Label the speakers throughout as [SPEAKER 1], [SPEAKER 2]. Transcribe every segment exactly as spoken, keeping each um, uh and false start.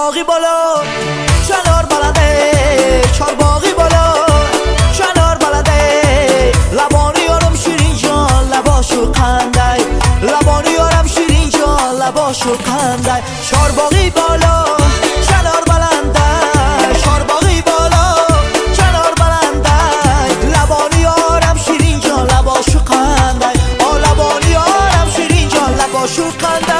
[SPEAKER 1] چارباغی بالا چنار بلنده، چارباغی بالا چنار بلنده، لبانی یارم شیرین جان لباشو خنده، لبانی یارم شیرین جان لباشو خنده. چارباغی بالا چنار بلنده، چارباغی بالا چنار بلنده، لبانی یارم شیرین جان لباشو خنده، آ لبانی یارم شیرین جان لباشو خنده.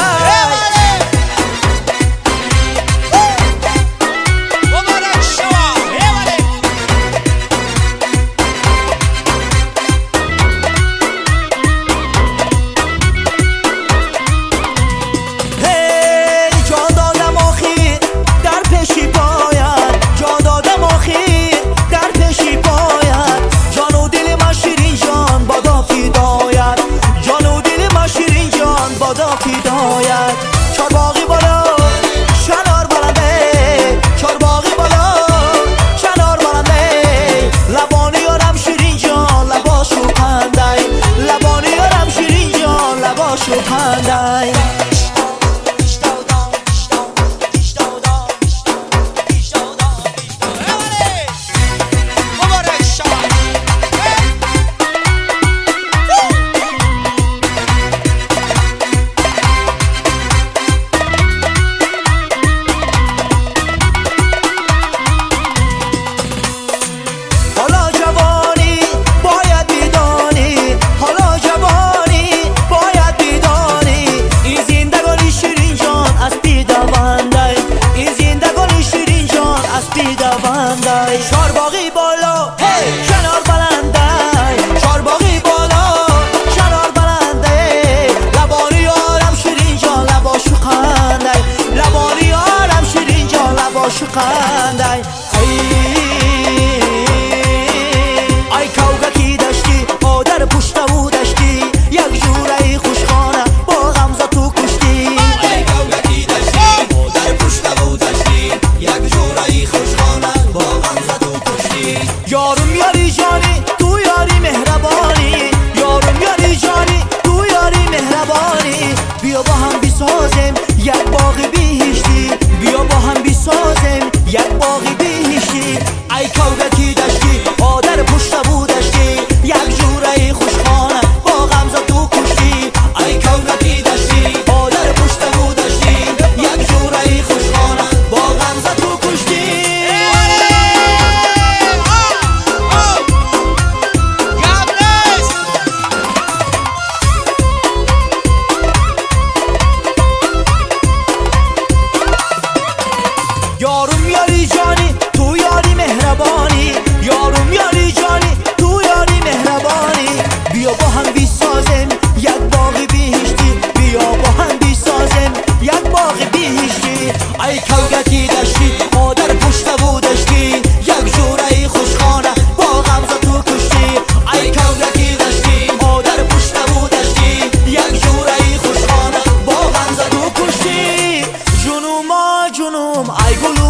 [SPEAKER 1] چارباغی بالا چنار بلنده، چارباغی بالا چنار بلنده، لبانی یارم شیرین جان لباشو خنده، لبانی یارم شیرین جان لباشو خنده. چارباغی بالا چنار بلنده، چارباغی بالا چنار بلنده، لبانی یارم شیرین جان لباشو خنده، لبانی یارم شیرین جان لباشو خنده. ای ای کوگکی داشتی آدر پشت و داشتی، یک جوره خوشخانه با غمزه تو کشتی، ای کوگکی داشتی آدر پشت و داشتی، یک جوره خوشخانه با غمزه تو کشتی. یارم یاری جانی تو یاری مهربانی، یارم یاری جانی تو یاری مهربانی، بیا با هم بسازیم یک باغ بهشتی، بیا با هم بسازیم یک باغ بهشتی. ای کوگکی داشتی آدر پشت بود داشتی، یک جوره خوشخانه با غمزه تو کشتی، ای کوگکی داشتی آدر پشت بود داشتی، یک جوره خوشخانه با غمزه تو کشتی. یارم یاری جانی تو یاری مهربانی، یارم یاری جانی تو یاری مهربانی، بیا با هم بسازیم یک باغ بهشتی، بیا با هم بسازیم یک باغ بهشتی. ای کوگکی داشتی آدر پشت و داشتی، یک جوره خوشخانه با غمزه تو کشتی، ای کوگکی داشتی آدر پشت و داشتی، یک جوره خوشخانه با غمزه تو کشتی. جنوم جنوم ای گلو